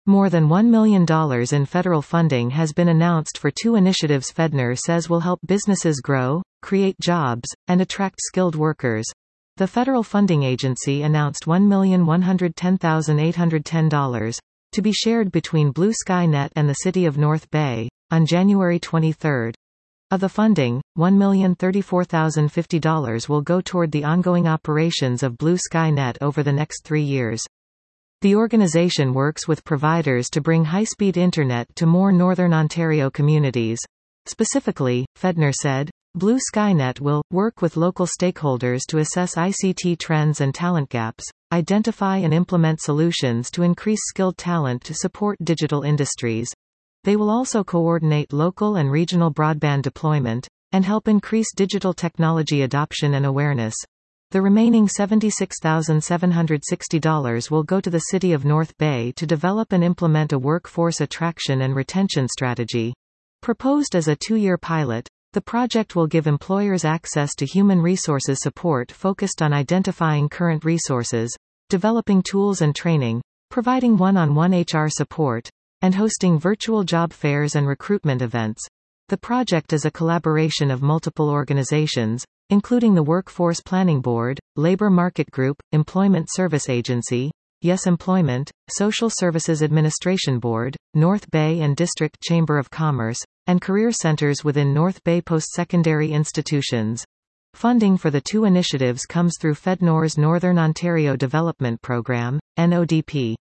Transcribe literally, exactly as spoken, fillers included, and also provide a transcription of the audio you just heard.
More than one million dollars in federal funding has been announced for two initiatives FedNor says will help businesses grow, create jobs, and attract skilled workers. The federal funding agency announced one million one hundred ten thousand eight hundred ten dollars to be shared between Blue Sky Net and the City of North Bay on January twenty-third. Of the funding, one million thirty-four thousand fifty dollars will go toward the ongoing operations of Blue Sky Net over the next three years. The organization works with providers to bring high-speed internet to more Northern Ontario communities. Specifically, FedNor said, Blue Sky Net will work with local stakeholders to assess I C T trends and talent gaps, identify and implement solutions to increase skilled talent to support digital industries. They will also coordinate local and regional broadband deployment, and help increase digital technology adoption and awareness. The remaining seventy-six thousand seven hundred sixty dollars will go to the City of North Bay to develop and implement a workforce attraction and retention strategy. Proposed as a two-year pilot, the project will give employers access to human resources support focused on identifying current resources, developing tools and training, providing one-on-one H R support, and hosting virtual job fairs and recruitment events. The project is a collaboration of multiple organizations, including the Workforce Planning Board, Labor Market Group, Employment Service Agency, Yes Employment, Social Services Administration Board, North Bay and District Chamber of Commerce, and career centers within North Bay post-secondary institutions. Funding for the two initiatives comes through FedNor's Northern Ontario Development Program, N O D P.